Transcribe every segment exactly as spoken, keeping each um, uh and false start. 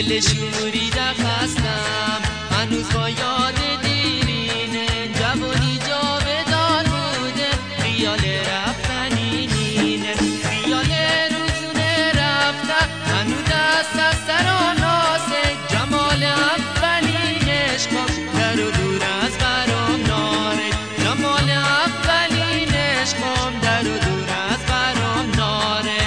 دل شوریده خستم هنوز با یاد دیرینه، جوانی جاودان بوده خیال رفتنی نینه، خیال روزونه رفته هنوز دست از سر و ناسه، جمال اولین عشقم در و دور از برام ناره، جمال اولین عشقم در و دور از برام ناره.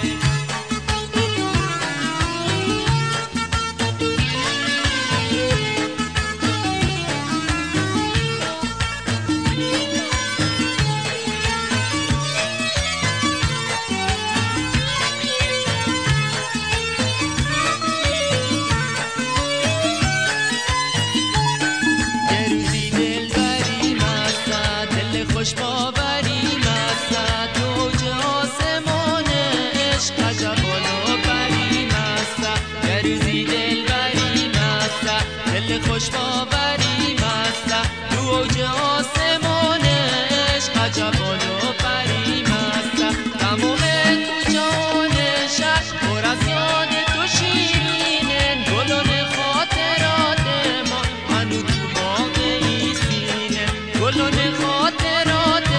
خوش باوری مسته تو اوج آسمان عشق عجب بالا بری مسته، یه روزی دل بری مسته دل خوش باوری مسته تو اوج آسمان عشق عجب بالا بری مسته، تمام کوچه و نشست پر از یاد تو شیرینه، گلان خاطرات ما هنوز تو باغ ایسینه، گلان خاطرات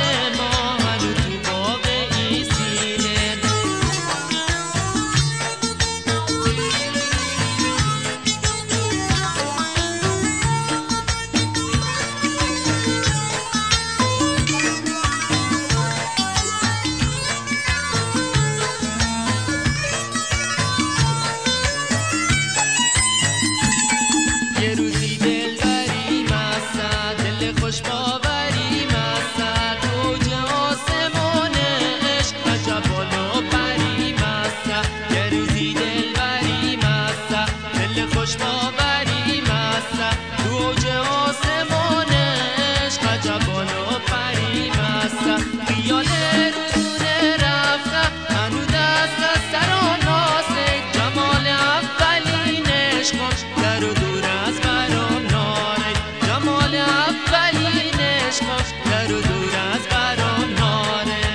یه روزی دل بری مسته دل خوش باوری مسته تو اوج آسمان عشق عجب بالا بری مسته، یه روزی دل بری مسته دل خوش باوری مسته تو اوج آسمان عشق عجب بالا بری مسته، خیال روزونه رفته هنوز دست از سر و ناسه، جمال اولین عشقم در و دور از برام ناره، جمال اولین عشقم در و دور از برام ناره.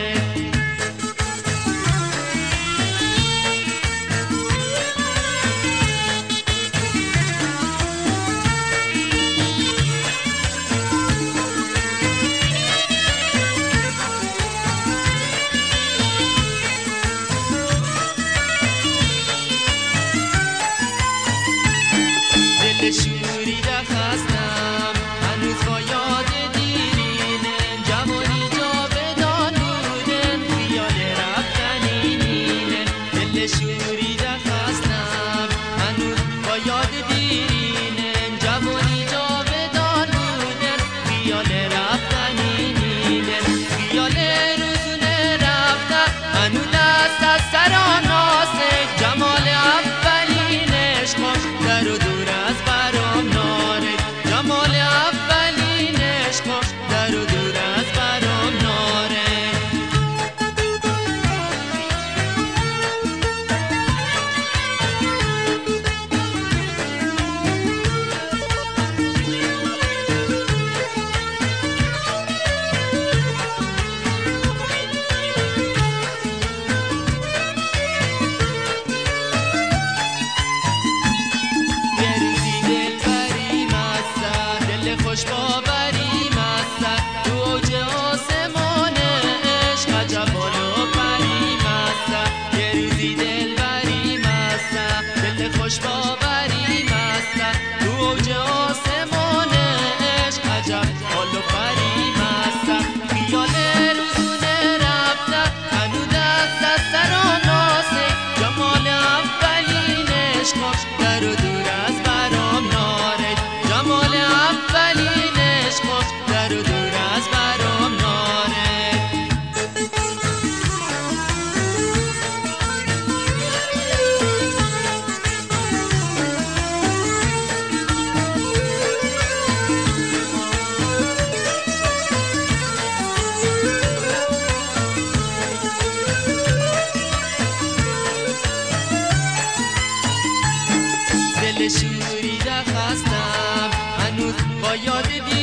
دل شوریده خستم هنوز با یاد دیرینه، جوانی جاودان بودن خیال رفتنی نینه، دل شوریده خستم هنوز با یاد دیرینه، جوانی جاودان بودن خیال رفتنی نینه، خیال روزونه رفته هنوز دست از سر و ناسه، جمال اولین عشقم در و دور از برام ناره، جمال اولین عشقم در و دور از برام ناره. خوش باوری مسته تو اوج آسمان عشق عجب بالا بری مسته، یه روزی دل بری مسته دل خوش باوری مسته تو اوج آسمان عشق عجب بالا بری مسته، خیال روزونه رفته هنوز دست از سر و ناسه، جمال اولین عشقم در و دور از برام ناره، جمال اولین عشقم در و دور از برام ناره. دل شوریده خستم هنوز با یاد